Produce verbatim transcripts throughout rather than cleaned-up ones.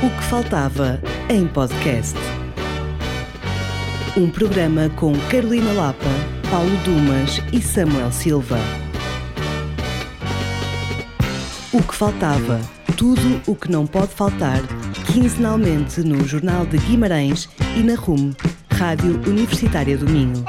O que faltava em podcast. Um programa com Carolina Lapa, Paulo Dumas e Samuel Silva. O que faltava. Tudo o que não pode faltar, quinzenalmente no Jornal de Guimarães e na R U M, Rádio Universitária do Minho.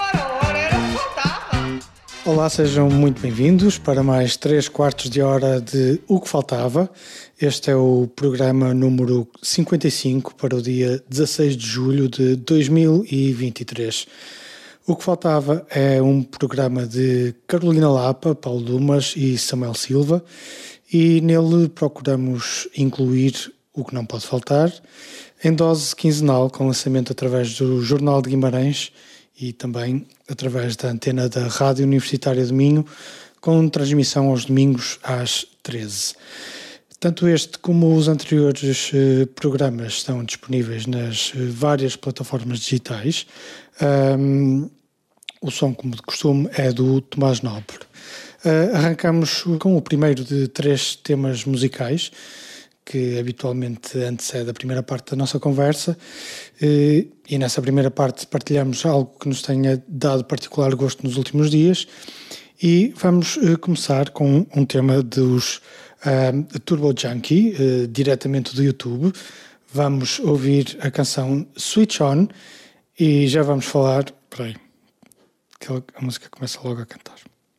Olá, sejam muito bem-vindos para mais três quartos de hora de O que Faltava. Este é o programa número cinquenta e cinco para o dia dezasseis de julho de dois mil e vinte e três. O que Faltava é um programa de Carolina Lapa, Paulo Dumas e Samuel Silva, e nele procuramos incluir o que não pode faltar, em dose quinzenal, com lançamento através do Jornal de Guimarães e também através da antena da Rádio Universitária do Minho, com transmissão aos domingos às treze. Tanto este como os anteriores eh, programas estão disponíveis nas eh, várias plataformas digitais. Um, o som, como de costume, é do Tomás Nobre. Uh, arrancamos com o primeiro de três temas musicais, que habitualmente antecede a primeira parte da nossa conversa, e nessa primeira parte partilhamos algo que nos tenha dado particular gosto nos últimos dias, e vamos começar com um tema dos uh, Turbo Junkie, uh, diretamente do YouTube. Vamos ouvir a canção Switch On e já vamos falar... Espera aí, a música começa logo a cantar.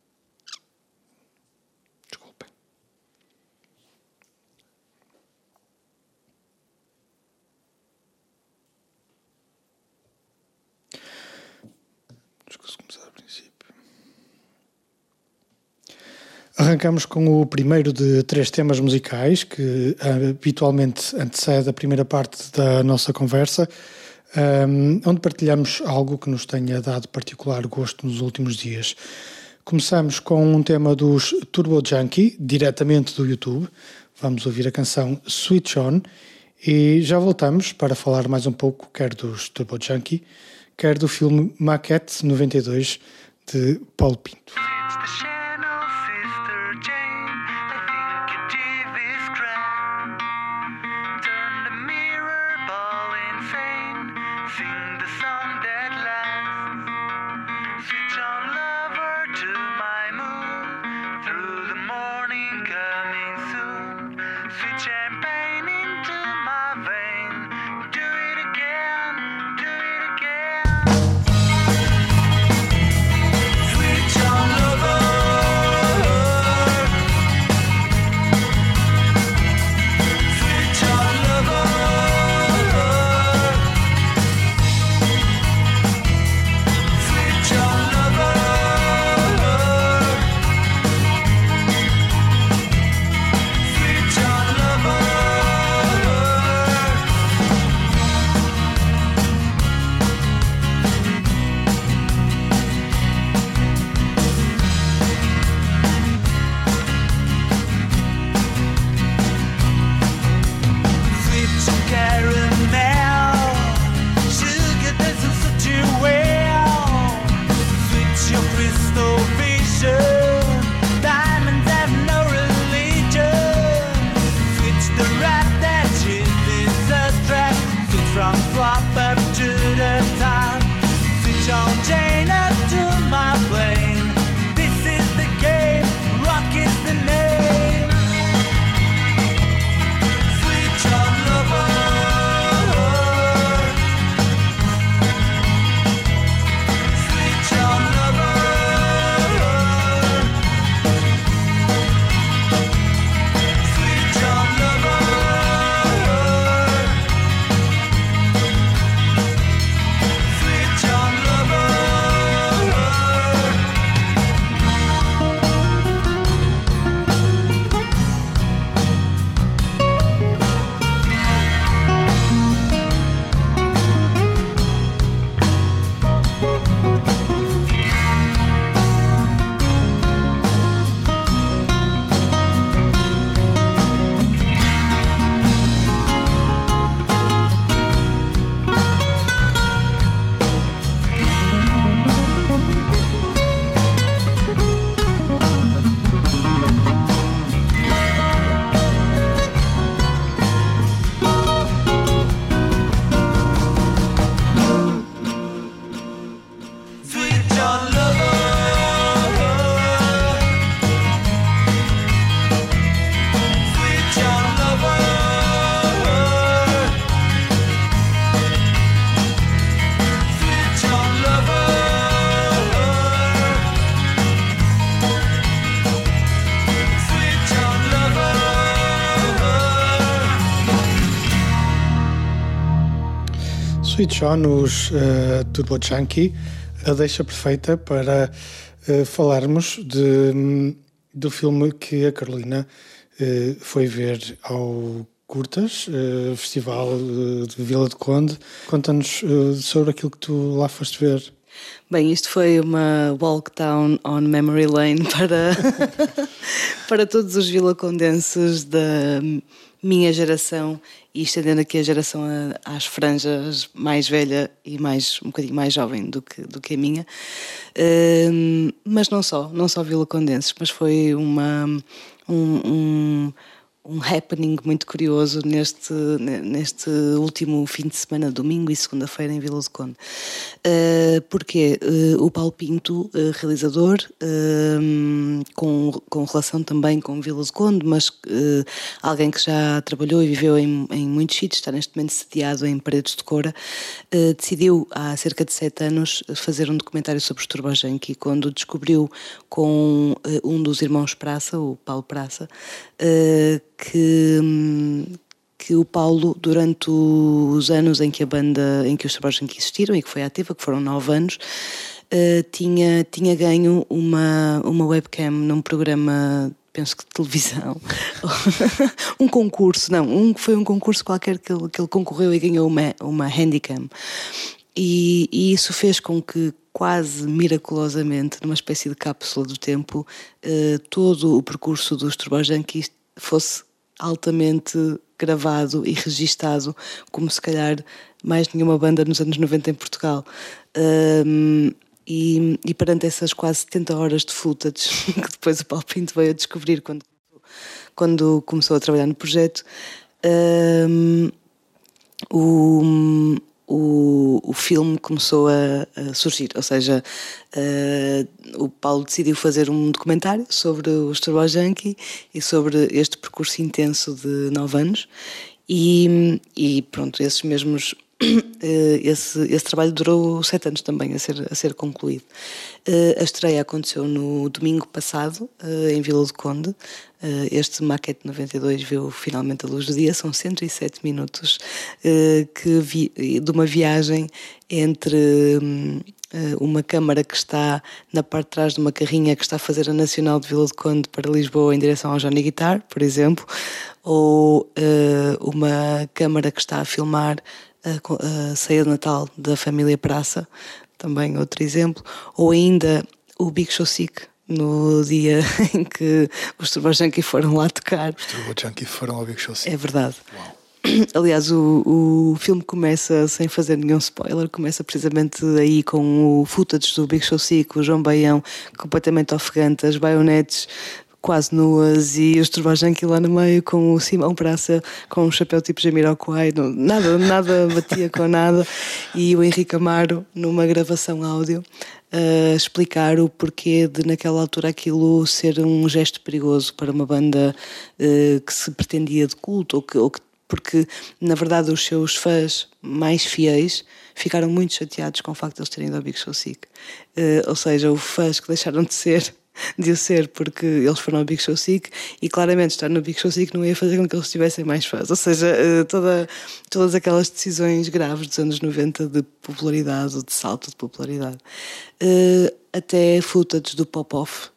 Arrancamos com o primeiro de três temas musicais, que habitualmente antecede a primeira parte da nossa conversa, um, onde partilhamos algo que nos tenha dado particular gosto nos últimos dias. Começamos com um tema dos Turbo Junkie, diretamente do YouTube. Vamos ouvir a canção Switch On e já voltamos para falar mais um pouco, quer dos Turbo Junkie, quer do filme Maquette noventa e dois, de Paulo Pinto. Switch on lover. Sweet John, os uh, Turbo Junkie, a deixa perfeita para uh, falarmos de, do filme que a Carolina uh, foi ver ao Curtas, uh, Festival uh, de Vila do Conde. Conta-nos uh, sobre aquilo que tu lá foste ver. Bem, isto foi uma walk down on memory lane para, para todos os vilacondenses da minha geração e estendendo aqui a geração a, às franjas mais velha e mais, um bocadinho mais jovem do que, do que a minha. Uh, mas não só, não só vilacondenses, mas foi uma, um, um, um happening muito curioso neste, neste último fim de semana, domingo e segunda-feira em Vila do Conde. Uh, porque uh, o Paulo Pinto, uh, realizador, uh, com, com relação também com Vila do Conde, mas uh, alguém que já trabalhou e viveu em, em muitos sítios, está neste momento sediado em Paredes de Coura, uh, decidiu há cerca de sete anos fazer um documentário sobre os Turbo Junkie, quando descobriu com uh, um dos irmãos Praça, o Paulo Praça, uh, que... Um, que o Paulo, durante os anos em que a banda, em que os Turbo Junkie existiram e que foi ativa, que foram nove anos, uh, tinha, tinha ganho uma, uma webcam num programa, penso que de televisão, um concurso, não, um, foi um concurso qualquer que ele, que ele concorreu e ganhou uma, uma Handycam. E, e isso fez com que, quase miraculosamente, numa espécie de cápsula do tempo, uh, todo o percurso dos Turbo Junkie fosse altamente gravado e registado, como se calhar mais nenhuma banda nos anos noventa em Portugal. Um, e, e perante essas quase setenta horas de footage que depois o Paulo Pinto veio a descobrir quando, quando começou a trabalhar no projeto, um, o... O, o filme começou a, a surgir, ou seja, uh, o Paulo decidiu fazer um documentário sobre os Turbo Junkie e sobre este percurso intenso de nove anos e, e pronto, esses mesmos esse, esse trabalho durou sete anos também a ser, a ser concluído. A estreia aconteceu no domingo passado, em Vila do Conde. Este Maquete noventa e dois viu finalmente a luz do dia. São cento e sete minutos que vi, de uma viagem entre uma câmara que está na parte de trás de uma carrinha que está a fazer a Nacional de Vila do Conde para Lisboa em direção ao Johnny Guitar, por exemplo, ou uma câmara que está a filmar a, a ceia de Natal da família Praça, também outro exemplo, ou ainda o Big Show Sick, no dia em que os Turbo Junkie foram lá tocar. Os Turbo Junkie foram ao Big Show Sick. É verdade. Uau. Aliás, o, o filme começa, sem fazer nenhum spoiler, começa precisamente aí com o footage do Big Show Sick, o João Baião completamente ofegante, as baionetes quase nuas e os Turbo Junkie lá no meio com o Simão Praça com um chapéu tipo Jamiroquai, nada, nada batia com nada, e o Henrique Amaro numa gravação áudio a explicar o porquê de naquela altura aquilo ser um gesto perigoso para uma banda uh, que se pretendia de culto, ou que, ou que porque na verdade os seus fãs mais fiéis ficaram muito chateados com o facto de eles terem ido ao Big Show Sick, uh, ou seja, os fãs que deixaram de ser de o ser porque eles foram ao Big Show Sick, e claramente estar no Big Show Sick não ia fazer com que eles tivessem mais fãs, ou seja, toda, todas aquelas decisões graves dos anos noventa de popularidade ou de salto de popularidade, até footage do Pop-Off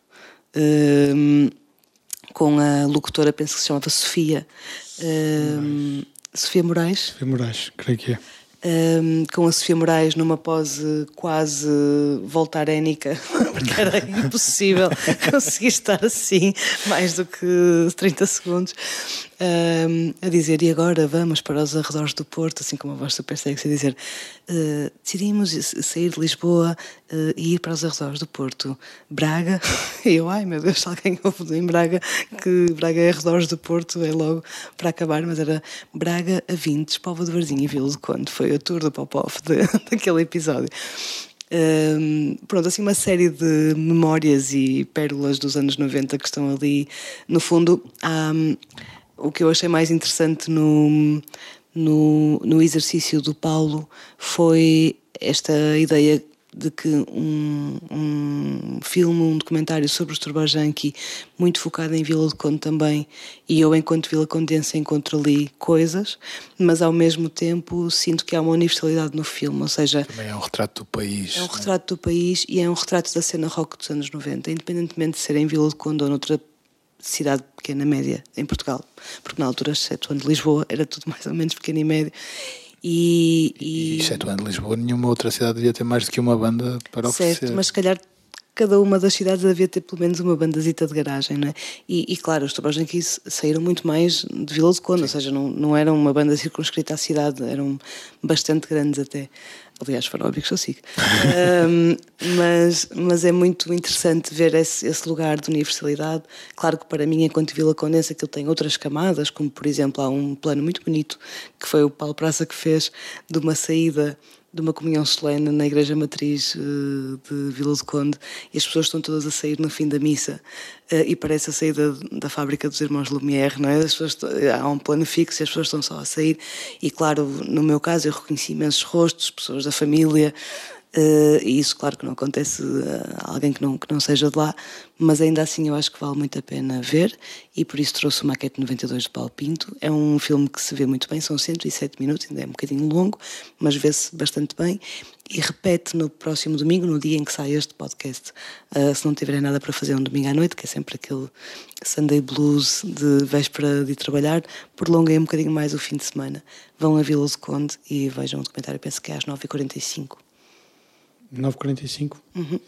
com a locutora, penso que se chamava Sofia Moraes. Sofia Moraes Sofia Moraes, creio que é. Um, com a Sofia Moraes numa pose quase voltarénica, porque era impossível conseguir estar assim mais do que trinta segundos, um, a dizer: e agora vamos para os arredores do Porto, assim com uma voz super sexy, a dizer: uh, decidimos sair de Lisboa uh, e ir para os arredores do Porto. Braga. E eu, ai meu Deus, se alguém ouve em Braga que Braga é arredores do Porto, é logo para acabar, mas era Braga a Vintes, Póvoa de Varzim e Vila do Conde. Foi a tour do Pop-Off daquele episódio. Um, pronto, assim uma série de memórias e pérolas dos anos noventa que estão ali. No fundo, um, o que eu achei mais interessante no, no, no exercício do Paulo foi esta ideia de que um, um filme, um documentário sobre os Turbo Junkie, muito focado em Vila do Conde também, e eu enquanto vilacondense encontro ali coisas, mas ao mesmo tempo sinto que há uma universalidade no filme, ou seja... Também é um retrato do país. É um retrato do país e é um retrato da cena rock dos anos noventa, independentemente de ser em Vila do Conde ou noutra cidade pequena, média, em Portugal, porque na altura, excetuando Lisboa, era tudo mais ou menos pequeno e médio. E, e... e excetuando Lisboa, nenhuma outra cidade devia ter mais do que uma banda para certo, oferecer. Mas se calhar cada uma das cidades devia ter pelo menos uma bandazita de garagem, não é? E, e claro, os Turbo Junkies saíram muito mais de Vila do Conde, ou seja, não, não eram uma banda circunscrita à cidade, eram bastante grandes até. Aliás, foram óbvios que eu sigo. um, mas, mas é muito interessante ver esse, esse lugar de universalidade. Claro que para mim, enquanto vilacondense, aquilo tem outras camadas, como por exemplo, há um plano muito bonito que foi o Paulo Praça que fez de uma saída de uma comunhão solene na Igreja Matriz uh, de Vila do Conde, e as pessoas estão todas a sair no fim da missa, uh, e parece a saída da fábrica dos irmãos Lumière, não é? As pessoas, há um plano fixo e as pessoas estão só a sair, e claro, no meu caso eu reconheci imensos rostos, pessoas da família, uh, e isso claro que não acontece a alguém que não, que não seja de lá, mas ainda assim eu acho que vale muito a pena ver, e por isso trouxe o Maquete noventa e dois de Paulo Pinto. É um filme que se vê muito bem, são cento e sete minutos, ainda é um bocadinho longo, mas vê-se bastante bem, e repete no próximo domingo, no dia em que sai este podcast, uh, se não tiverem nada para fazer um domingo à noite, que é sempre aquele Sunday Blues de véspera de ir trabalhar, prolonguem um bocadinho mais o fim de semana, vão a Vila do Conde e vejam o documentário, penso que é às nove e quarenta e cinco. nove e quarenta e cinco? Uhum.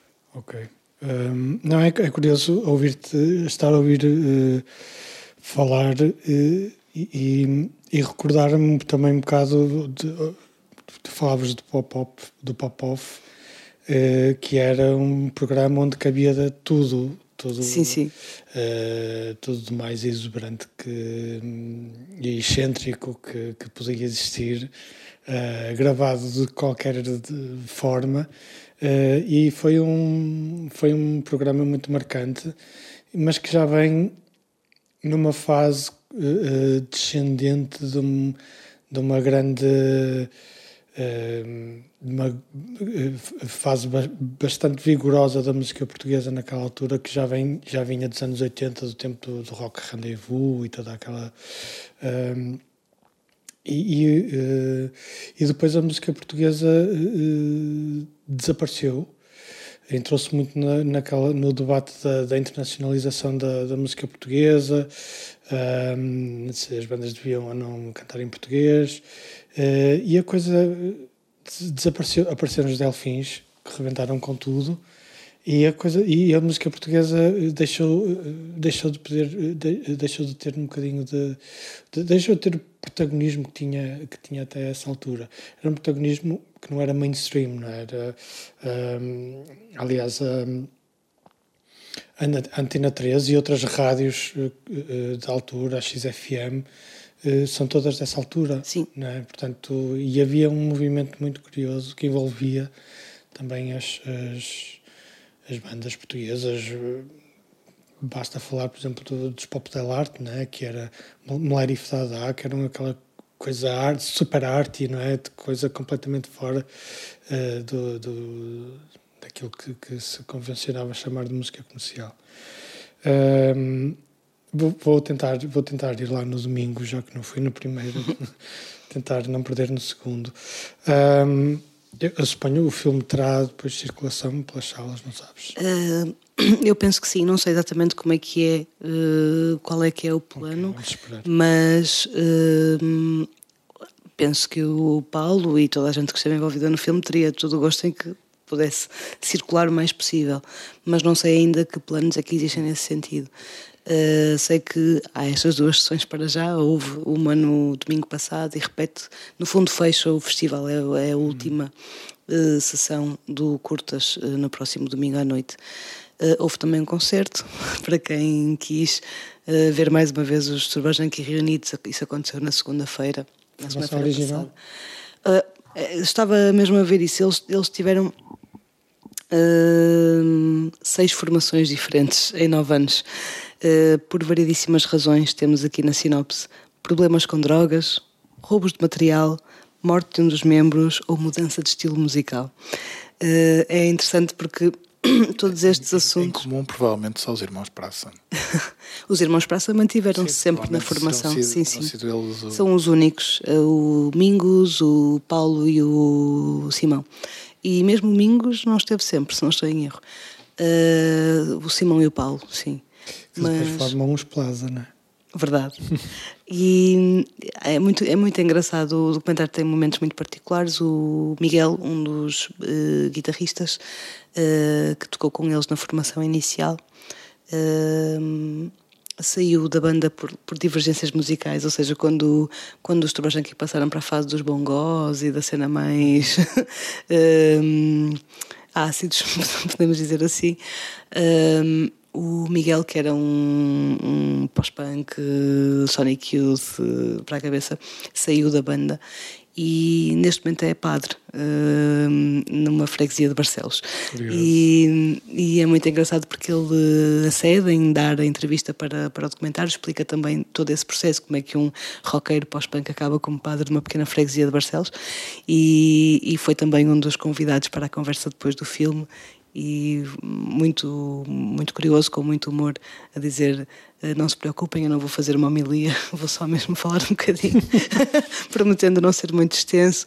Ok. Um, não, é, é curioso ouvir-te, estar a ouvir uh, falar uh, e, e, e recordar-me também um bocado de, de falavas do pop-up, do pop-off, uh, que era um programa onde cabia de tudo, tudo, sim, sim. Uh, tudo de mais exuberante que, e excêntrico que, que podia existir, uh, gravado de qualquer de forma. Uh, e foi um, foi um programa muito marcante, mas que já vem numa fase uh, descendente de, um, de uma grande uh, uma fase bastante vigorosa da música portuguesa naquela altura, que já, vem, já vinha dos anos oitenta, do tempo do, do Rock Rendezvous e toda aquela... Um, E, e, uh, e depois a música portuguesa uh, desapareceu. Entrou-se muito na, naquela, no debate da, da internacionalização da, da música portuguesa, um, se as bandas deviam ou não cantar em português, uh, e a coisa desapareceu. Apareceram os Delfins, que rebentaram com tudo, e a, coisa, e a música portuguesa deixou, deixou, de poder, deixou de ter um bocadinho de, de... deixou de ter o protagonismo que tinha, que tinha até essa altura. Era um protagonismo que não era mainstream, não era... Um, aliás, um, a Antena treze e outras rádios uh, da altura, a X F M, uh, são todas dessa altura. Sim. Não é? Portanto, e havia um movimento muito curioso que envolvia também as... as as bandas portuguesas. Basta falar, por exemplo, do, dos Pop del Arte, né? Que era Mulher e Fadá, que eram aquela coisa arte, super arte, não é? De coisa completamente fora uh, do, do, daquilo que, que se convencionava chamar de música comercial. Um, vou, vou, tentar, vou tentar ir lá no domingo, já que não fui no primeiro, tentar não perder no segundo. Um, Eu suponho o filme terá depois circulação pelas salas, não sabes? Uh, eu penso que sim, não sei exatamente como é que é, uh, qual é que é o plano, okay, mas uh, penso que o Paulo e toda a gente que esteve envolvida no filme teria todo o gosto em que pudesse circular o mais possível, mas não sei ainda que planos é que existem nesse sentido. Uh, sei que há estas duas sessões para já, houve uma no domingo passado e repete, no fundo fecha o festival, é, é a última uh, sessão do Curtas uh, no próximo domingo à noite. Uh, houve também um concerto para quem quis uh, ver mais uma vez os Turbo Junkie reunidos, isso aconteceu na segunda-feira, na segunda-feira passada. Uh, estava mesmo a ver isso, eles, eles tiveram uh, seis formações diferentes em nove anos. Uh, por variedíssimas razões. Temos aqui na sinopse problemas com drogas, roubos de material, morte de um dos membros ou mudança de estilo musical. Uh, é interessante porque todos estes assuntos... Em comum, provavelmente, só os irmãos Praça. Os irmãos Praça mantiveram-se Sim, sempre na formação. Sido, sim, sim. Eles o... São os únicos. O Mingus, o Paulo e o Simão. E mesmo o Mingus não esteve sempre, se não estou em erro. Uh, o Simão e o Paulo, sim. Que Mas... depois formam uns Plaza, não é? Verdade. E é muito, é muito engraçado, o documentário tem momentos muito particulares. O Miguel, um dos uh, guitarristas uh, que tocou com eles na formação inicial, uh, saiu da banda por, por divergências musicais, ou seja, quando, quando os Tubajanqui passaram para a fase dos bongós e da cena mais uh, ácidos, podemos dizer assim, uh, o Miguel, que era um, um pós-punk, Sonic Youth para a cabeça, saiu da banda e neste momento é padre uh, numa freguesia de Barcelos. E, e é muito engraçado porque ele acede em dar a entrevista para, para o documentário, explica também todo esse processo, como é que um roqueiro pós-punk acaba como padre de uma pequena freguesia de Barcelos, e, e foi também um dos convidados para a conversa depois do filme. E muito, muito curioso, com muito humor, a dizer: não se preocupem, eu não vou fazer uma homilia, vou só mesmo falar um bocadinho, prometendo não ser muito extenso.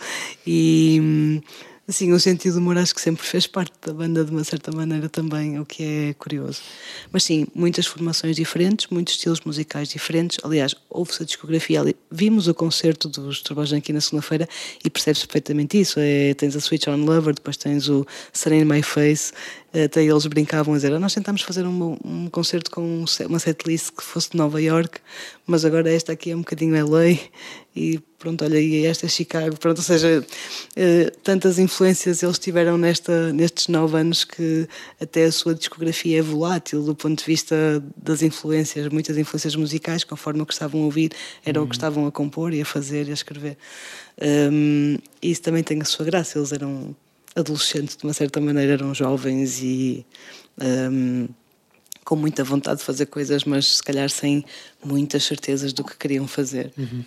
E assim, o sentido do humor acho que sempre fez parte da banda de uma certa maneira também, o que é curioso. Mas sim, muitas formações diferentes, muitos estilos musicais diferentes. Aliás, houve-se a discografia ali. Vimos o concerto dos Tubajanqui na segunda-feira e percebes perfeitamente isso. É, tens a Switch on Lover, depois tens o Serene My Face. Até eles brincavam a dizer: nós tentámos fazer um, um concerto com uma setlist que fosse de Nova York, mas agora esta aqui é um bocadinho L A e pronto, olha, e esta é Chicago. Pronto, ou seja, eh, tantas influências eles tiveram nesta, nestes nove anos que até a sua discografia é volátil do ponto de vista das influências, muitas influências musicais, conforme o que estavam a ouvir, era uhum. o que estavam a compor e a fazer e a escrever. Um, isso também tem a sua graça, eles eram adolescentes de uma certa maneira, eram jovens e um, com muita vontade de fazer coisas, mas se calhar sem muitas certezas do que queriam fazer. Uhum.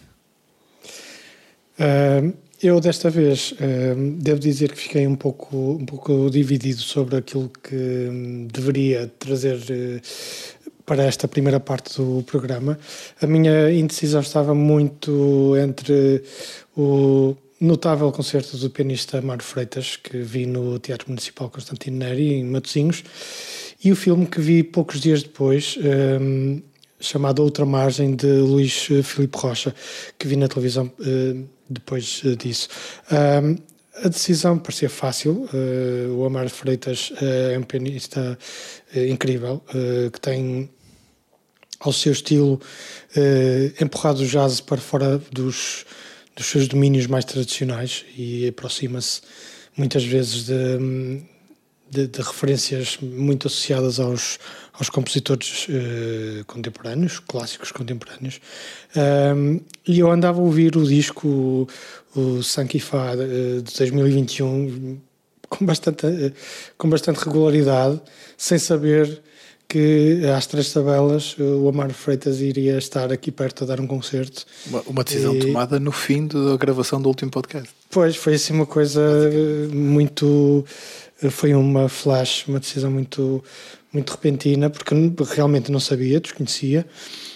Uh, eu desta vez uh, devo dizer que fiquei um pouco, um pouco dividido sobre aquilo que um, deveria trazer uh, para esta primeira parte do programa. A minha indecisão estava muito entre o notável concerto do pianista Amaro Freitas, que vi no Teatro Municipal Constantino Neri, em Matosinhos, e o filme que vi poucos dias depois, um, chamado Outra Margem, de Luís Filipe Rocha, que vi na televisão uh, depois uh, disso. Um, a decisão parecia fácil. Uh, o Amaro Freitas uh, é um pianista uh, incrível, uh, que tem ao seu estilo uh, empurrado o jazz para fora dos dos seus domínios mais tradicionais e aproxima-se muitas vezes de, de, de referências muito associadas aos, aos compositores uh, contemporâneos, clássicos contemporâneos. Um, e eu andava a ouvir o disco, o, o Sankifá uh, de dois mil e vinte e um, com bastante, uh, com bastante regularidade, sem saber que às três tabelas o Amaro Freitas iria estar aqui perto a dar um concerto. Uma, uma decisão e... tomada no fim da gravação do último podcast. Pois, foi assim uma coisa muito... Foi uma flash, uma decisão muito, muito repentina, porque realmente não sabia, desconhecia,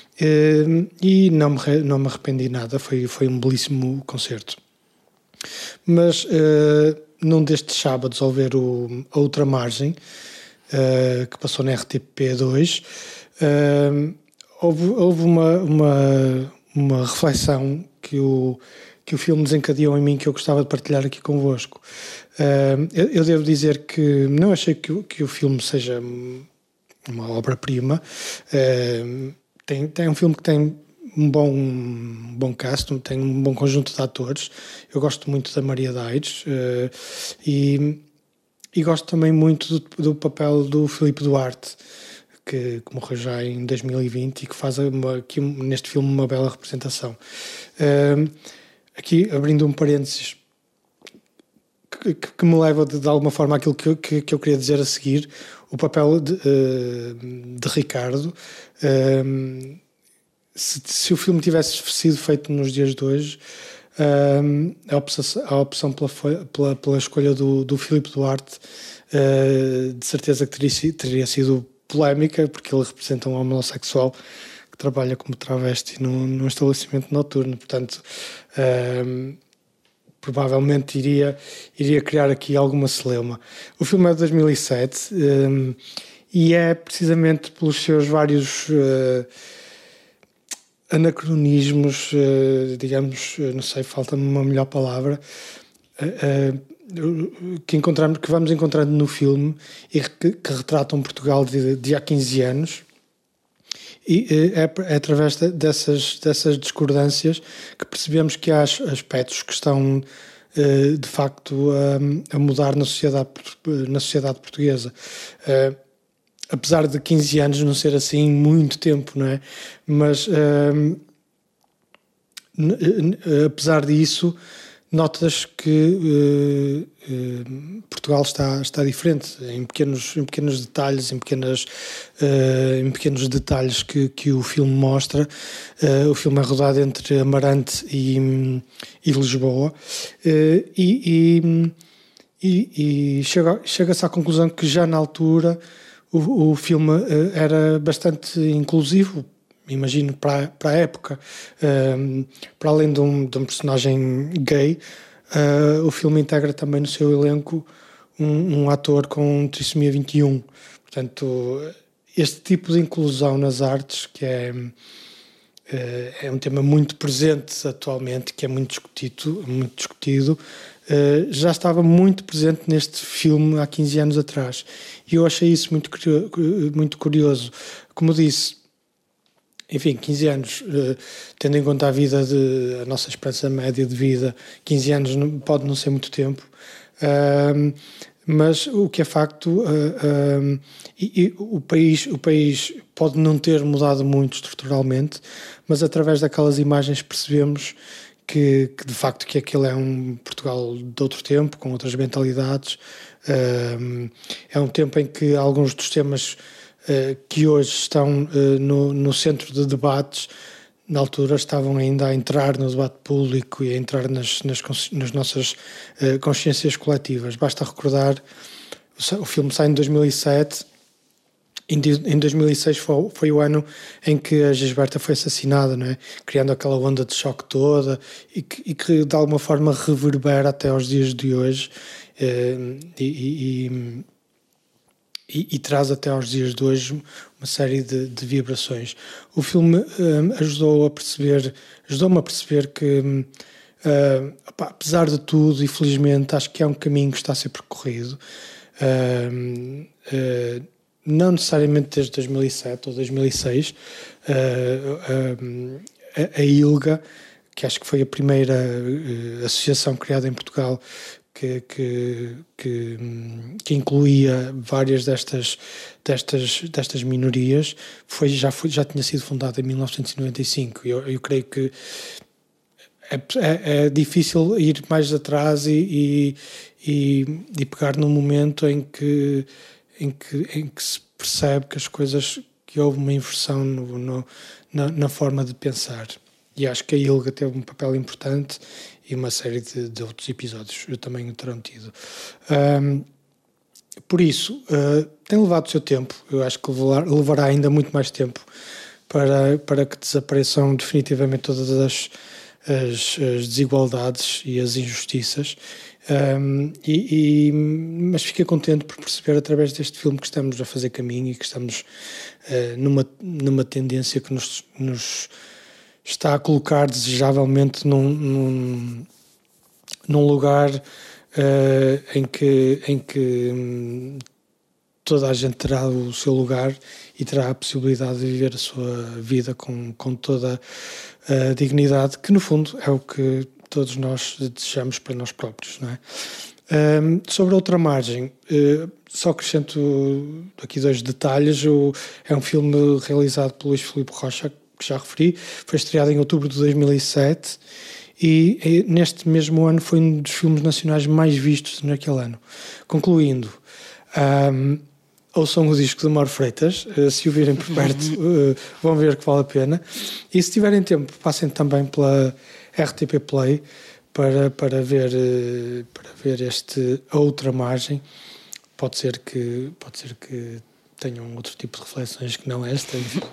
e não me, não me arrependi nada, foi, foi um belíssimo concerto. Mas num destes sábados, ao ver o, a Outra Margem, Uh, que passou na R T P dois, uh, houve, houve uma, uma, uma reflexão que o, que o filme desencadeou em mim, que eu gostava de partilhar aqui convosco. Uh, eu, eu devo dizer que não achei que, que o filme seja uma obra-prima. Uh, tem, tem um filme que tem um bom, um bom cast, tem um bom conjunto de atores. Eu gosto muito da Maria da Aires uh, e E gosto também muito do, do papel do Filipe Duarte, que, que morreu já em dois mil e vinte e que faz uma, aqui, neste filme uma bela representação. Uh, aqui, abrindo um parênteses, que, que, que me leva de, de alguma forma àquilo que, que, que eu queria dizer a seguir, o papel de, uh, de Ricardo. Uh, se, se o filme tivesse sido feito nos dias de hoje, um, a, opção, a opção pela, pela, pela escolha do, do Filipe Duarte, uh, de certeza que teria, teria sido polémica, porque ele representa um homem homossexual que trabalha como travesti num, num estabelecimento noturno, portanto um, provavelmente iria, iria criar aqui alguma celeuma. O filme é de dois mil e sete um, e é precisamente pelos seus vários uh, anacronismos, uh, digamos, não sei, falta-me uma melhor palavra, uh, uh, que, encontramos, que vamos encontrando no filme e que, que retratam Portugal de, de há quinze anos. E uh, é, é através de, dessas, dessas discordâncias que percebemos que há aspectos que estão uh, de facto a, a mudar na sociedade, na sociedade portuguesa. Uh, apesar de quinze anos não ser assim muito tempo, não é? Mas um, apesar disso, notas que uh, uh, Portugal está, está diferente em pequenos, em pequenos detalhes, em, pequenas, uh, em pequenos detalhes que, que o filme mostra. Uh, o filme é rodado entre Amarante e, e Lisboa uh, e, e, e, e chega, chega-se à conclusão que já na altura O, o filme uh, era bastante inclusivo, imagino, para, para a época. Um, para além de um, de um personagem gay, uh, o filme integra também no seu elenco um, um ator com trissomia vinte e um. Portanto, este tipo de inclusão nas artes, que é, uh, é um tema muito presente atualmente, que é muito discutido, muito discutido Uh, já estava muito presente neste filme há quinze anos atrás. E eu achei isso muito, muito curioso. Como disse, enfim, quinze anos, uh, tendo em conta a vida, de, a nossa esperança média de vida, quinze anos não, pode não ser muito tempo, uh, mas o que é facto, uh, uh, e, e o, país, o país pode não ter mudado muito estruturalmente, mas através daquelas imagens percebemos Que, que de facto que aquele é um Portugal de outro tempo, com outras mentalidades. Um, é um tempo em que alguns dos temas uh, que hoje estão uh, no, no centro de debates, na altura estavam ainda a entrar no debate público e a entrar nas, nas, nas nossas uh, consciências coletivas. Basta recordar, o, o filme sai em dois mil e sete. Em dois mil e seis foi, foi o ano em que a Gisberta foi assassinada, não é? Criando aquela onda de choque toda e que, e que de alguma forma reverbera até aos dias de hoje e, e, e, e traz até aos dias de hoje uma série de, de vibrações. O filme um, ajudou a perceber, ajudou-me a perceber que, um, opa, apesar de tudo, e felizmente acho que é um caminho que está a ser percorrido. Um, uh, não necessariamente desde dois mil e sete ou dois mil e seis, uh, uh, a, a ILGA, que acho que foi a primeira uh, associação criada em Portugal que, que, que, que incluía várias destas, destas, destas minorias, foi, já, foi, já tinha sido fundada em mil novecentos e noventa e cinco. Eu, eu creio que é, é, é difícil ir mais atrás e, e, e pegar num momento em que Em que, em que se percebe que as coisas, que houve uma inversão no, no, na, na forma de pensar. E acho que a ILGA teve um papel importante e uma série de, de outros episódios também o terão tido. Um, por isso, uh, tem levado o seu tempo. Eu acho que levar, levará ainda muito mais tempo para, para que desapareçam definitivamente todas as, as, as desigualdades e as injustiças. Um, e, e, mas fiquei contente por perceber através deste filme que estamos a fazer caminho e que estamos uh, numa, numa tendência que nos, nos está a colocar desejavelmente num, num, num lugar uh, em que, em que um, toda a gente terá o seu lugar e terá a possibilidade de viver a sua vida com, com toda a dignidade, que no fundo é o que todos nós desejamos para nós próprios, não é? Um, sobre a outra margem, uh, só acrescento aqui dois detalhes. O, é um filme realizado por Luís Filipe Rocha, que já referi, foi estreado em outubro de dois mil e sete e, e neste mesmo ano foi um dos filmes nacionais mais vistos naquele ano. Concluindo, um, ouçam o disco de Mauro Freitas, se o virem por perto vão ver que vale a pena, e se tiverem tempo passem também pela R T P Play para, para, ver, para ver este A Outra Margem. Pode ser que, pode ser que tenham outro tipo de reflexões que não esta.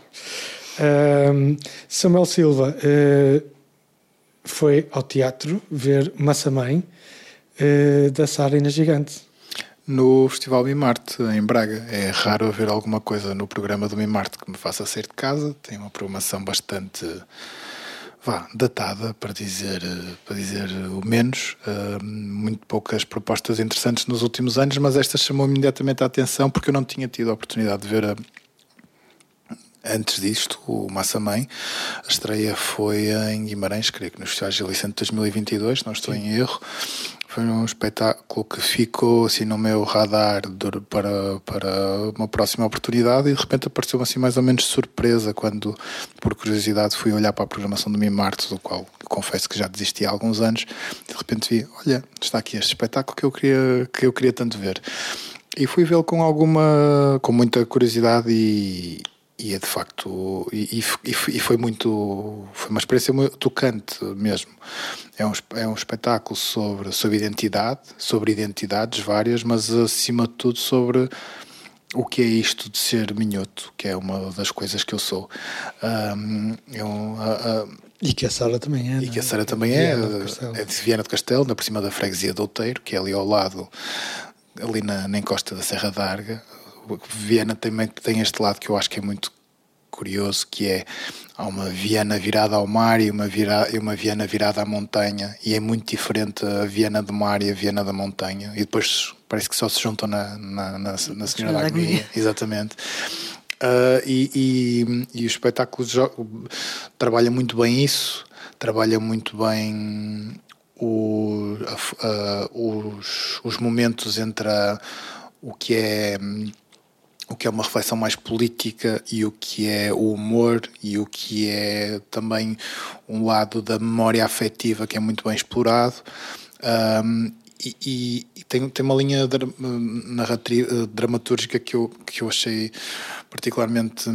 um, Samuel Silva uh, foi ao teatro ver Massamém uh, da Sara Ina Gigante. No Festival Mimarte, em Braga. É raro haver alguma coisa no programa do Mimarte que me faça sair de casa. Tem uma programação bastante, vá, datada, para dizer, para dizer o menos. Uh, muito poucas propostas interessantes nos últimos anos, mas esta chamou-me imediatamente a atenção porque eu não tinha tido a oportunidade de ver a, antes disto, o Massamém. A estreia foi em Guimarães, creio que nos festivais de Alicante de dois mil e vinte e dois, não estou Sim. em erro. Foi um espetáculo que ficou assim no meu radar para, para uma próxima oportunidade e de repente apareceu-me assim mais ou menos surpresa quando, por curiosidade, fui olhar para a programação do Mimarte, do qual eu confesso que já desisti há alguns anos, e de repente vi, olha, está aqui este espetáculo que eu queria, que eu queria tanto ver. E fui vê-lo com alguma, com muita curiosidade e E é de facto, e, e, e foi muito, foi uma experiência muito tocante mesmo. É um, é um espetáculo sobre, sobre identidade, sobre identidades várias, mas acima de tudo sobre o que é isto de ser minhoto, que é uma das coisas que eu sou. Um, eu, uh, uh, e que a Sara também é. E que a Sara também é, é de Viana do Castelo, na por cima da freguesia de Outeiro, que é ali ao lado, ali na, na encosta da Serra da Arga. Viana também tem este lado que eu acho que é muito curioso, que é há uma Viana virada ao mar e uma, vira, e uma Viana virada à montanha, e é muito diferente a Viana do mar e a Viana da montanha, e depois parece que só se juntam na, na, na, na Senhora da Agonia, exatamente. Uh, e, e, e o espetáculo trabalha muito bem isso, trabalha muito bem o, a, uh, os, os momentos entre a, o que é o que é uma reflexão mais política e o que é o humor e o que é também um lado da memória afetiva que é muito bem explorado. Um, e, e, e tem, tem uma linha narrativa, dramatúrgica que eu, que eu achei particularmente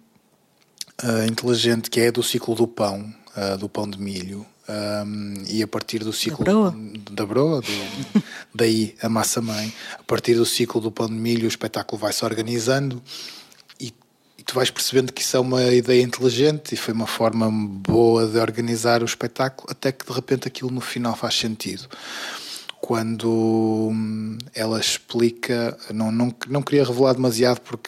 uh, inteligente, que é do ciclo do pão, uh, do pão de milho. Um, e a partir do ciclo da broa, da broa do, daí a Massamém, a partir do ciclo do pão de milho o espetáculo vai-se organizando e, e tu vais percebendo que isso é uma ideia inteligente e foi uma forma boa de organizar o espetáculo, até que de repente aquilo no final faz sentido. Quando ela explica, não, não, não queria revelar demasiado porque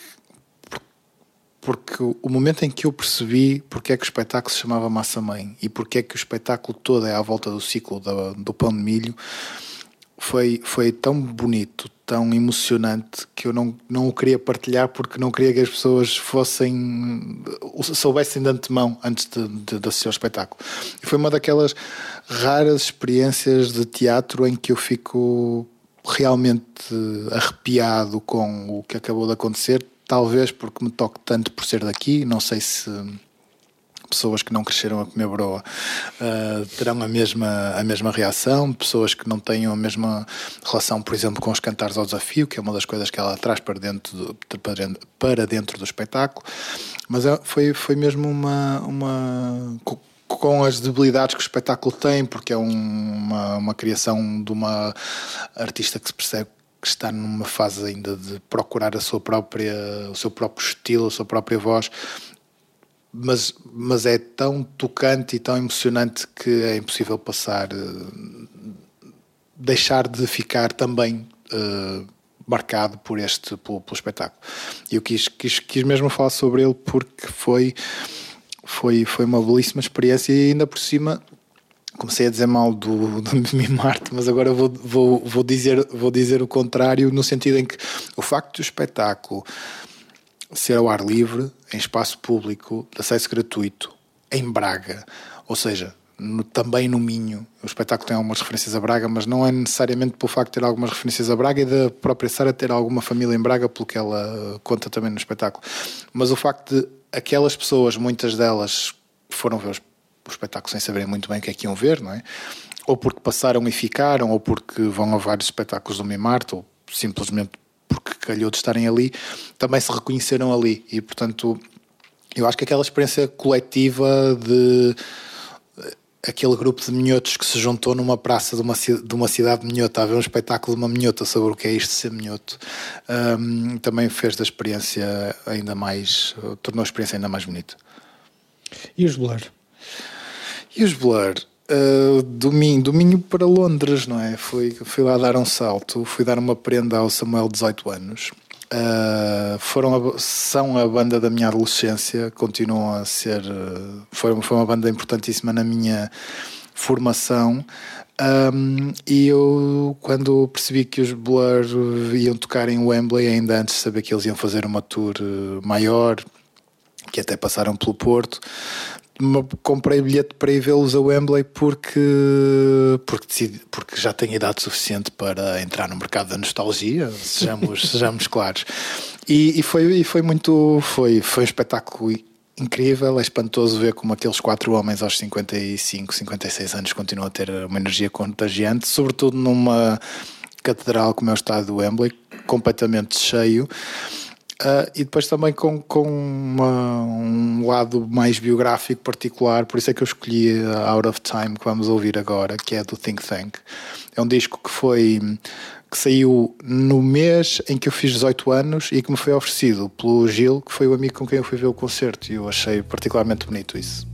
porque o momento em que eu percebi porque é que o espetáculo se chamava Massamém e porque é que o espetáculo todo é à volta do ciclo do, do pão de milho, foi, foi tão bonito, tão emocionante, que eu não, não o queria partilhar porque não queria que as pessoas fossem, soubessem de antemão antes de, de, de assistir ao espetáculo. E foi uma daquelas raras experiências de teatro em que eu fico realmente arrepiado com o que acabou de acontecer. Talvez porque me toque tanto por ser daqui, não sei se pessoas que não cresceram a comer broa uh, terão a mesma, a mesma reação, pessoas que não tenham a mesma relação, por exemplo, com os cantares ao desafio, que é uma das coisas que ela traz para dentro do, para dentro do espetáculo, mas é, foi, foi mesmo uma... uma com as debilidades que o espetáculo tem, porque é um, uma, uma criação de uma artista que se percebe que está numa fase ainda de procurar a sua própria, o seu próprio estilo, a sua própria voz, mas, mas é tão tocante e tão emocionante que é impossível passar, deixar de ficar também uh, marcado por este, pelo, pelo espetáculo. E eu quis, quis, quis mesmo falar sobre ele porque foi, foi, foi uma belíssima experiência e ainda por cima... Comecei a dizer mal do, do Mimarte, mas agora vou, vou, vou, dizer, vou dizer o contrário, no sentido em que o facto do espetáculo ser ao ar livre, em espaço público, de acesso gratuito, em Braga, ou seja, no, também no Minho, o espetáculo tem algumas referências a Braga, mas não é necessariamente pelo facto de ter algumas referências a Braga e da própria Sara ter alguma família em Braga, pelo que ela conta também no espetáculo. Mas o facto de aquelas pessoas, muitas delas foram ver os o espetáculo sem saberem muito bem o que é que iam ver, não é? Ou porque passaram e ficaram, ou porque vão a vários espetáculos do Mimarte, ou simplesmente porque calhou de estarem ali, também se reconheceram ali. E, portanto, eu acho que aquela experiência coletiva de aquele grupo de minhotos que se juntou numa praça de uma, de uma cidade minhota a ver um espetáculo de uma minhota sobre o que é isto de ser minhoto, um, também fez da experiência ainda mais, tornou a experiência ainda mais bonita. E os Blur? E os Blur? Uh, do, Minho, do Minho para Londres, não é? Fui, fui lá dar um salto, fui dar uma prenda ao Samuel, dezoito anos. Uh, foram a, são a banda da minha adolescência, continuam a ser, uh, foi, foi uma banda importantíssima na minha formação, um, e eu, quando percebi que os Blur iam tocar em Wembley, ainda antes de saber que eles iam fazer uma tour maior, que até passaram pelo Porto, comprei bilhete para ir vê-los a Wembley porque, porque, decidi, porque já tenho idade suficiente para entrar no mercado da nostalgia, sejamos, sejamos claros. E, e, foi, e foi muito, foi, foi um espetáculo incrível. É espantoso ver como aqueles quatro homens aos cinquenta e cinco, cinquenta e seis anos continuam a ter uma energia contagiante, sobretudo numa catedral como é o estádio do Wembley, completamente cheio. Uh, e depois também com, com uma, um lado mais biográfico particular, por isso é que eu escolhi a Out of Time, que vamos ouvir agora, que é do Think Tank. É um disco que foi que saiu no mês em que eu fiz dezoito anos e que me foi oferecido pelo Gil, que foi o amigo com quem eu fui ver o concerto, e eu achei particularmente bonito isso.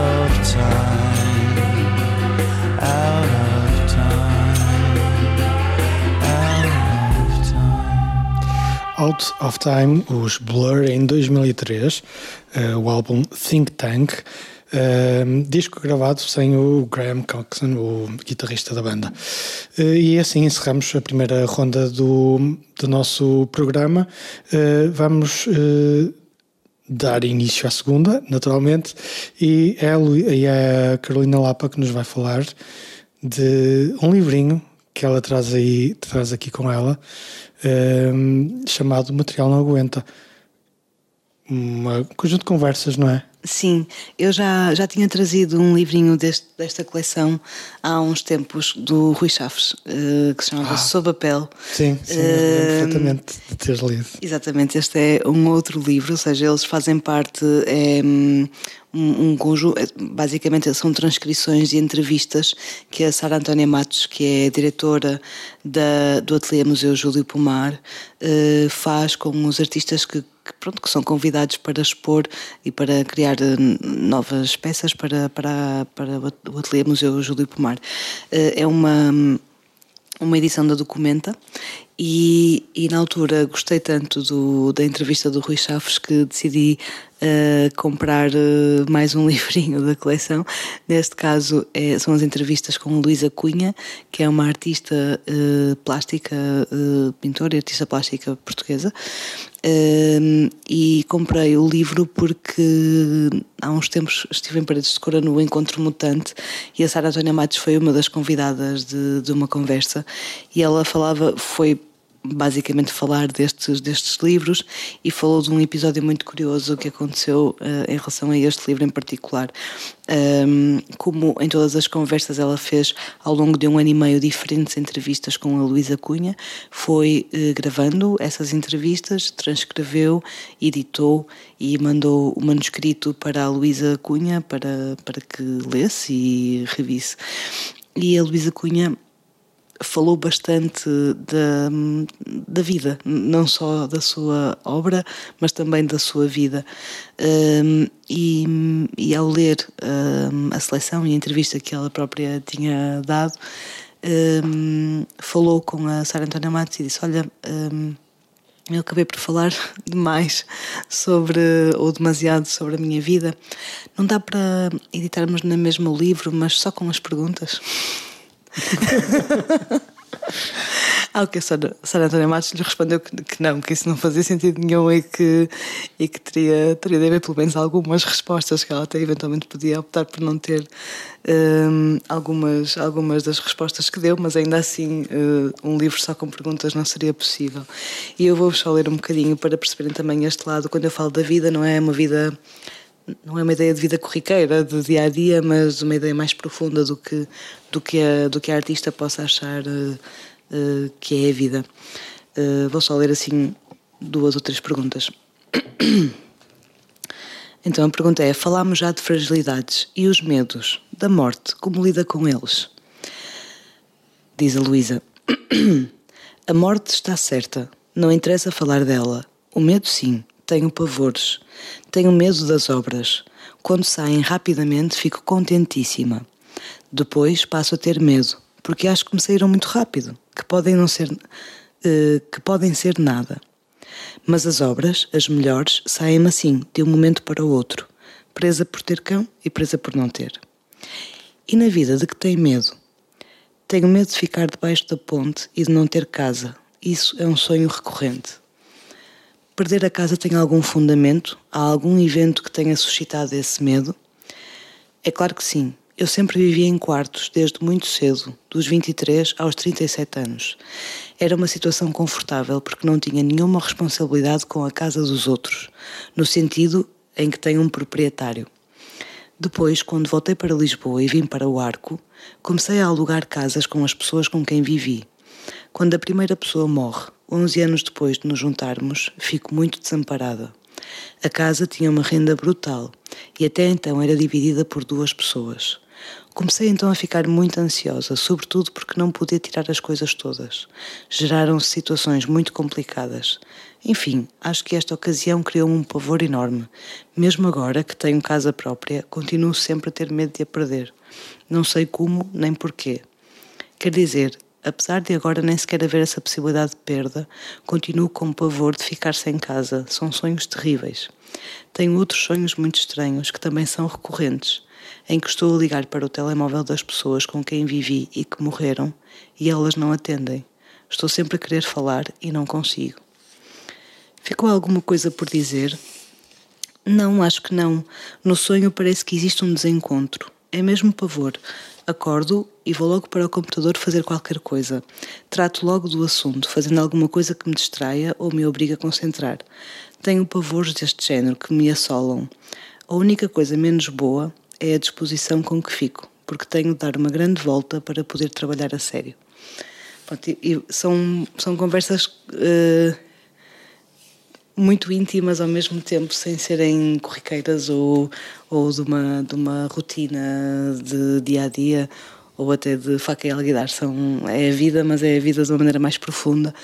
Out of time. Out of Time, os Blur, em dois mil e três, uh, o álbum Think Tank, uh, disco gravado sem o Graham Coxon, o guitarrista da banda. Uh, e assim encerramos a primeira ronda do, do nosso programa. Uh, vamos uh, dar início à segunda, naturalmente, e é a, Lu, e é a Carolina Lapa que nos vai falar de um livrinho que ela traz, aí, traz aqui com ela, um, chamado Material Não Aguenta. Uma, um conjunto de conversas, não é? Sim, eu já, já tinha trazido um livrinho deste, desta coleção há uns tempos, do Rui Chaves, uh, que se chamava ah, Sob a Pele. Sim, sim, uh, perfeitamente de teres lido. Exatamente, este é um outro livro, ou seja, eles fazem parte, é, um, um conjunto, basicamente são transcrições de entrevistas que a Sara Antónia Matos, que é diretora da, do Ateliê Museu Júlio Pomar, uh, faz com os artistas que Que, pronto, que são convidados para expor e para criar novas peças para, para, para o Ateliê Museu Júlio Pomar. É uma, uma edição da Documenta e, e na altura gostei tanto do, da entrevista do Rui Chaves que decidi uh, comprar uh, mais um livrinho da coleção. Neste caso é, são as entrevistas com Luísa Cunha, que é uma artista uh, plástica, uh, pintora e artista plástica portuguesa. Uh, e comprei o livro porque há uns tempos estive em Paredes de Cora no Encontro Mutante e a Sara Antónia Matos foi uma das convidadas de, de uma conversa e ela falava, foi basicamente falar destes, destes livros e falou de um episódio muito curioso que aconteceu uh, em relação a este livro em particular. Um, como em todas as conversas ela fez ao longo de um ano e meio diferentes entrevistas com a Luísa Cunha, foi uh, gravando essas entrevistas, transcreveu, editou e mandou o manuscrito para a Luísa Cunha para, para que lesse e revisse. E a Luísa Cunha falou bastante da, da vida, não só da sua obra, mas também da sua vida. Um, e, e ao ler um, a seleção e a entrevista que ela própria tinha dado, um, falou com a Sara Antónia Matos e disse: olha, um, eu acabei por falar demais sobre, ou demasiado sobre a minha vida. Não dá para editarmos no mesmo livro, mas só com as perguntas? Ao que a Sara, Sara Antónia Matos lhe respondeu que, que não, que isso não fazia sentido nenhum e que, e que teria, teria de haver pelo menos algumas respostas, que ela até eventualmente podia optar por não ter um, algumas, algumas das respostas que deu, mas ainda assim uh, um livro só com perguntas não seria possível. E eu vou só ler um bocadinho para perceberem também este lado. Quando eu falo da vida, não é uma vida... não é uma ideia de vida corriqueira, de dia a dia, mas uma ideia mais profunda do que, do que, a, do que a artista possa achar uh, uh, que é a vida. Uh, vou só ler assim duas ou três perguntas. Então a pergunta é: falámos já de fragilidades e os medos da morte, como lida com eles? Diz a Luísa: a morte está certa, não interessa falar dela. O medo sim. Tenho pavores. Tenho medo das obras. Quando saem rapidamente fico contentíssima. Depois passo a ter medo, porque acho que me saíram muito rápido, que podem não ser, uh, que podem ser nada. Mas as obras, as melhores, saem-me assim, de um momento para o outro, presa por ter cão e presa por não ter. E na vida de que tem medo? Tenho medo de ficar debaixo da ponte e de não ter casa. Isso é um sonho recorrente. Perder a casa tem algum fundamento? Há algum evento que tenha suscitado esse medo? É claro que sim. Eu sempre vivia em quartos, desde muito cedo, dos vinte e três aos trinta e sete anos. Era uma situação confortável porque não tinha nenhuma responsabilidade com a casa dos outros, no sentido em que tenho um proprietário. Depois, quando voltei para Lisboa e vim para o Arco, comecei a alugar casas com as pessoas com quem vivi. Quando a primeira pessoa morre, onze anos depois de nos juntarmos, fico muito desamparada. A casa tinha uma renda brutal e até então era dividida por duas pessoas. Comecei então a ficar muito ansiosa, sobretudo porque não podia tirar as coisas todas. Geraram-se situações muito complicadas. Enfim, acho que esta ocasião criou-me um pavor enorme. Mesmo agora que tenho casa própria, continuo sempre a ter medo de a perder. Não sei como nem porquê. Quer dizer, Apesar de agora nem sequer haver essa possibilidade de perda, continuo com pavor de ficar sem casa. São sonhos terríveis. Tenho outros sonhos muito estranhos, que também são recorrentes, em que estou a ligar para o telemóvel das pessoas com quem vivi e que morreram, e elas não atendem. Estou sempre a querer falar e não consigo. Ficou alguma coisa por dizer? Não, acho que não. No sonho parece que existe um desencontro. É mesmo pavor. Acordo e vou logo para o computador fazer qualquer coisa. Trato logo do assunto, fazendo alguma coisa que me distraia ou me obrigue a concentrar. Tenho pavores deste género que me assolam. A única coisa menos boa é a disposição com que fico, porque tenho de dar uma grande volta para poder trabalhar a sério. Pronto, e, e são, são conversas uh, muito íntimas ao mesmo tempo, sem serem corriqueiras ou, ou de, uma, de uma rotina de dia-a-dia ou até de faca e alguidar. São, é a vida, mas é a vida de uma maneira mais profunda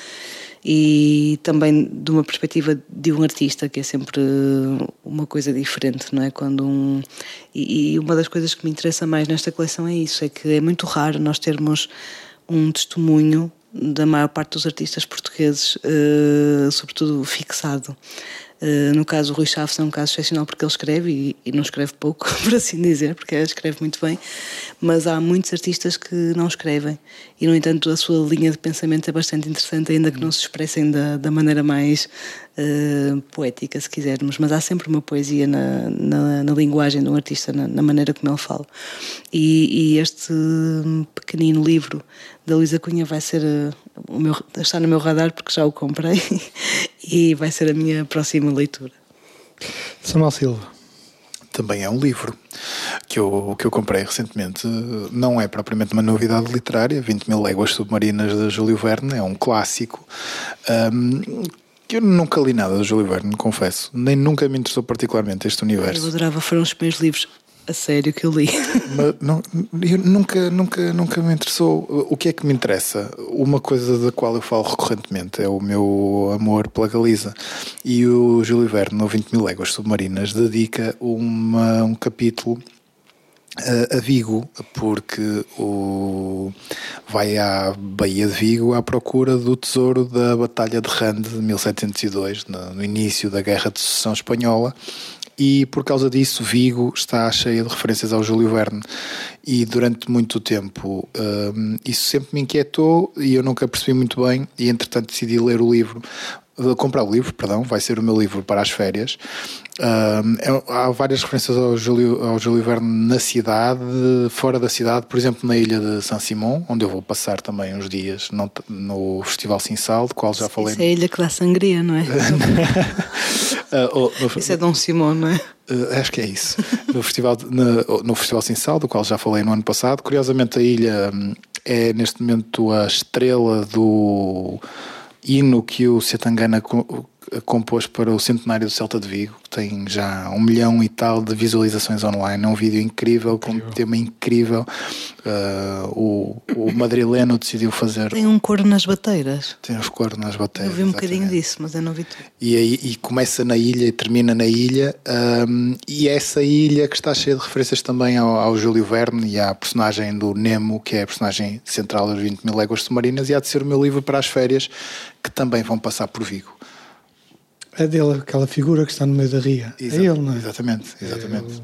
e também de uma perspectiva de um artista, que é sempre uma coisa diferente, não é? Quando um, e, e uma das coisas que me interessa mais nesta coleção é isso, é que é muito raro nós termos um testemunho da maior parte dos artistas portugueses, uh, sobretudo fixado. Uh, no caso, o Rui Chaves é um caso excepcional porque ele escreve e, e não escreve pouco, por assim dizer, porque ele escreve muito bem, mas há muitos artistas que não escrevem e, no entanto, a sua linha de pensamento é bastante interessante, ainda que não se expressem da, da maneira mais uh, poética, se quisermos, mas há sempre uma poesia na, na, na linguagem de um artista, na, na maneira como ele fala. E, e este pequenino livro da Luísa Cunha vai ser uh, o meu, está no meu radar porque já o comprei e vai ser a minha próxima leitura. Samuel Silva. Também é um livro que eu, que eu comprei recentemente. Não é propriamente uma novidade literária. vinte mil léguas submarinas de Júlio Verne. É um clássico. Um, que eu nunca li nada de Júlio Verne, confesso. Nem nunca me interessou particularmente este universo. Eu adorava, foram os primeiros livros a sério que eu li. Mas não, eu nunca, nunca, nunca me interessou. O que é que me interessa? Uma coisa da qual eu falo recorrentemente é o meu amor pela Galiza. E o Júlio Verne, no vinte mil léguas submarinas, dedica uma, um capítulo a, a Vigo, porque o, vai à Baía de Vigo à procura do tesouro da Batalha de Rande de mil setecentos e dois, no, no início da Guerra de Sucessão Espanhola. E por causa disso Vigo está cheia de referências ao Júlio Verne e durante muito tempo um, isso sempre me inquietou e eu nunca percebi muito bem e entretanto decidi ler o livro, comprar o livro, perdão, vai ser o meu livro para as férias. Um, é, há várias referências ao Júlio, ao Júlio Verne na cidade, fora da cidade, por exemplo na ilha de São Simão, onde eu vou passar também uns dias no, no Festival Sinsal, do qual já falei. Isso é a ilha que dá sangria, não é? uh, oh, no, isso é Dom Simão, não é? Uh, acho que é isso. No Festival, no, no Festival Sinsal, do qual já falei no ano passado. Curiosamente a ilha um, é neste momento a estrela do hino que o Setangana compôs para o centenário do Celta de Vigo, que tem já um milhão e tal de visualizações online. É um vídeo incrível, incrível. Com um tema incrível. Uh, o, o madrileno decidiu fazer... Tem um coro nas bateiras. Tem os coros nas bateiras. Eu vi um exatamente. Bocadinho disso, mas eu não vi tudo. E, aí, e começa na ilha e termina na ilha. Um, e essa ilha que está cheia de referências também ao, ao Júlio Verne e à personagem do Nemo, que é a personagem central das vinte mil léguas submarinas, e há de ser o meu livro para as férias, que também vão passar por Vigo. É dele, aquela figura que está no meio da ria. Exato, é ele, não é? Exatamente, exatamente. É, eu...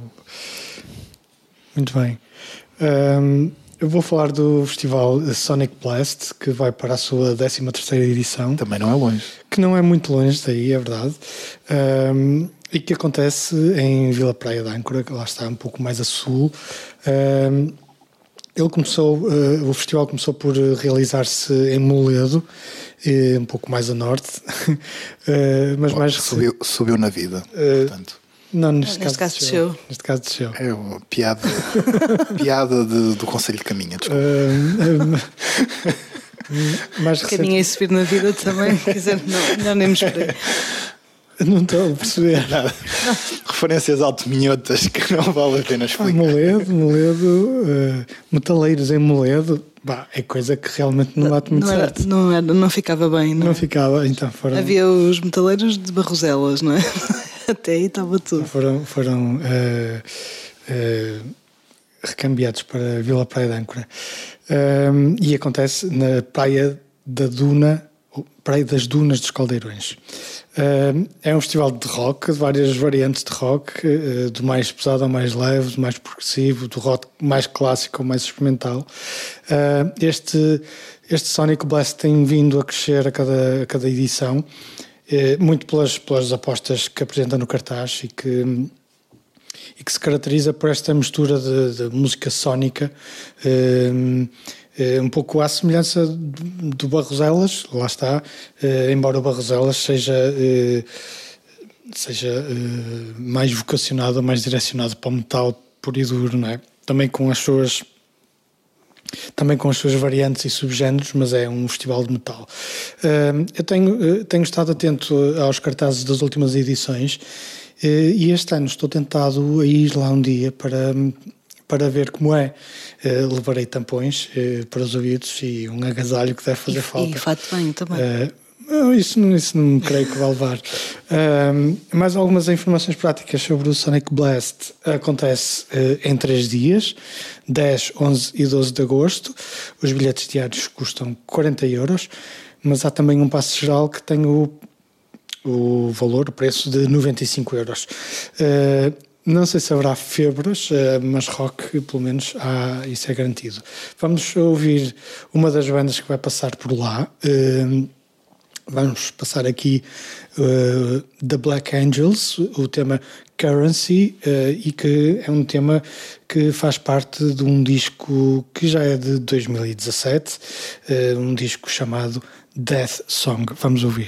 Muito bem. Um, eu vou falar do festival Sonic Blast, que vai para a sua décima terceira edição. Também não é longe. Que não é muito longe daí, é verdade. Um, e que acontece em Vila Praia de Âncora, que lá está um pouco mais a sul. Um, ele começou, uh, o festival começou por realizar-se em Moledo, e um pouco mais a norte, uh, mas Bom, mais subiu, subiu na vida, uh, portanto. Não, neste, neste caso, caso desceu. Neste caso desceu. É uma piada, piada de, do Conselho de Caminha, desculpa. Uh, mas Caminha e subir na vida também, quiser, não, melhor nem me esperei. Não estou a perceber nada. Referências alto-minhotas que não vale a pena explicar. Ah, Moledo, Moledo, uh, metaleiros em Moledo, bah, é coisa que realmente não bate muito não era, certo. Não, era, não ficava bem. Não, não ficava, então foram... Havia os metaleiros de Barroselas, não é? Até aí estava tudo. Foram, foram uh, uh, recambiados para Vila Praia de Âncora. um, e acontece na Praia da Duna, Praia das Dunas dos Caldeirões. Uh, é um festival de rock, de várias variantes de rock, uh, do mais pesado ao mais leve, do mais progressivo, do rock mais clássico ao mais experimental. Uh, este, este Sonic Blast tem vindo a crescer a cada, a cada edição, uh, muito pelas, pelas apostas que apresenta no cartaz e que, e que se caracteriza por esta mistura de, de música sónica, uh, um pouco à semelhança do Barroselas, lá está, embora o Barroselas seja, seja mais vocacionado, mais direcionado para o metal puro e duro, não é? Também com as suas, também com as suas variantes e subgéneros, mas é um festival de metal. Eu tenho, tenho estado atento aos cartazes das últimas edições e este ano estou tentado a ir lá um dia para... para ver como é. Uh, levarei tampões uh, para os ouvidos e um agasalho que deve fazer e, falta. E fato bem também. Uh, isso, não, isso não creio que vai levar. Uh, mais algumas informações práticas sobre o Sonic Blast. Acontece uh, em três dias, dez, onze e doze de agosto. Os bilhetes diários custam quarenta euros, mas há também um passe geral que tem o, o valor, o preço de noventa e cinco euros. Uh, Não sei se haverá febras, mas rock, pelo menos, há, isso é garantido. Vamos ouvir uma das bandas que vai passar por lá. Vamos passar aqui uh, The Black Angels, o tema Currency, uh, e que é um tema que faz parte de um disco que já é de dois mil e dezassete, uh, um disco chamado Death Song. Vamos ouvir.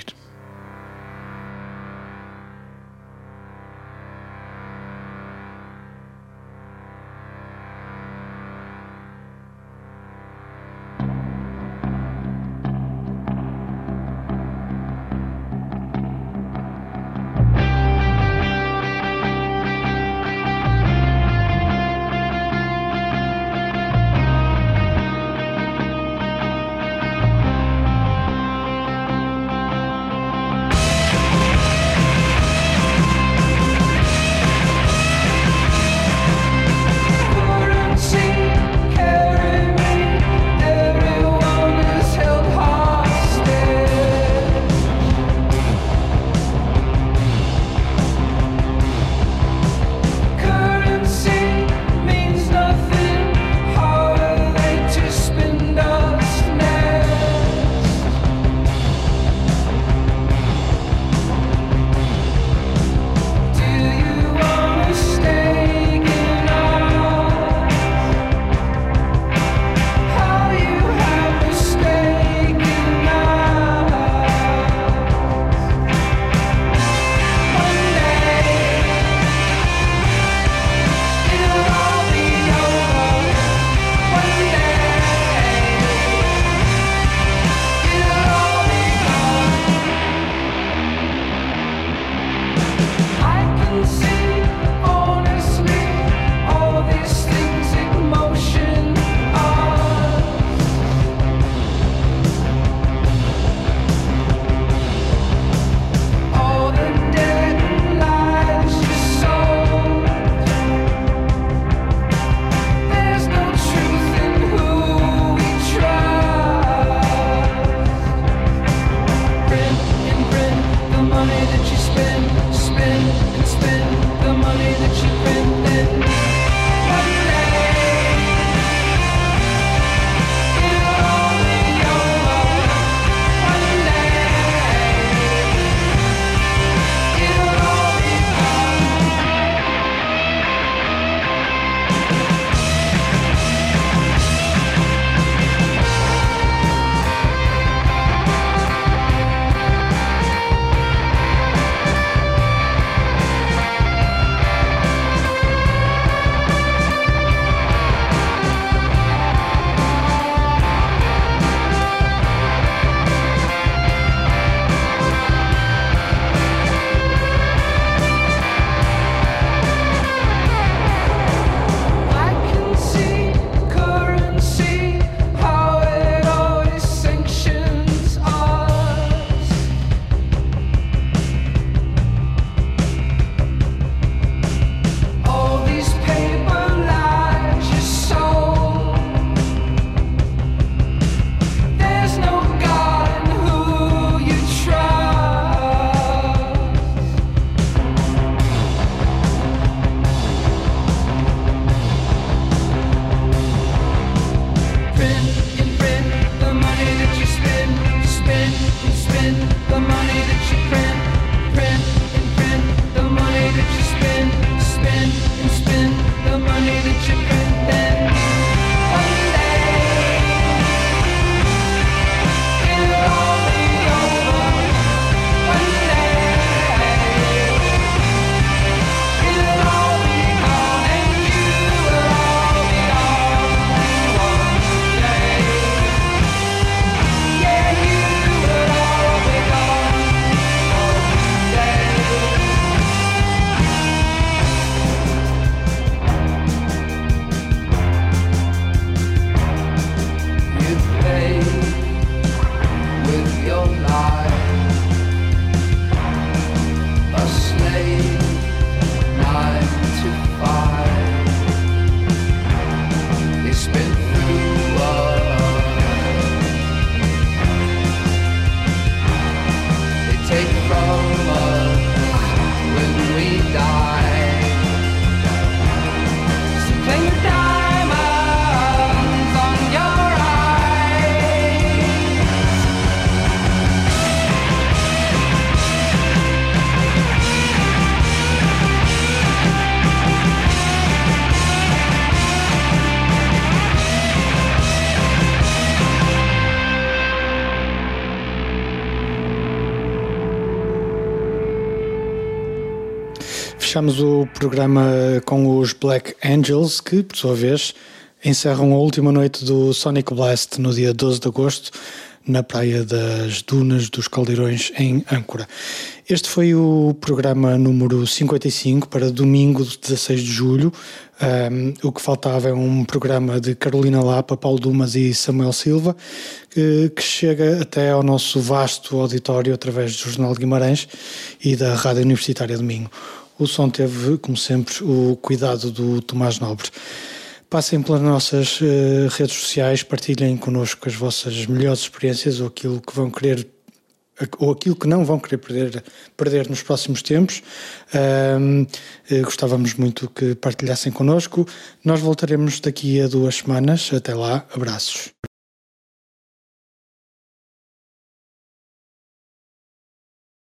Fechamos o programa com os Black Angels, que, por sua vez, encerram a última noite do Sonic Blast no dia doze de agosto, na Praia das Dunas dos Caldeirões, em Âncora. Este foi o programa número cinquenta e cinco para domingo, dezasseis de julho. Um, o que faltava é um programa de Carolina Lapa, Paulo Dumas e Samuel Silva, que, que chega até ao nosso vasto auditório através do Jornal de Guimarães e da Rádio Universitária de Minho. O som teve, como sempre, o cuidado do Tomás Nobre. Passem pelas nossas uh, redes sociais, partilhem connosco as vossas melhores experiências ou aquilo que vão querer ou aquilo que não vão querer perder, perder nos próximos tempos. Um, uh, gostávamos muito que partilhassem connosco. Nós voltaremos daqui a duas semanas. Até lá, abraços.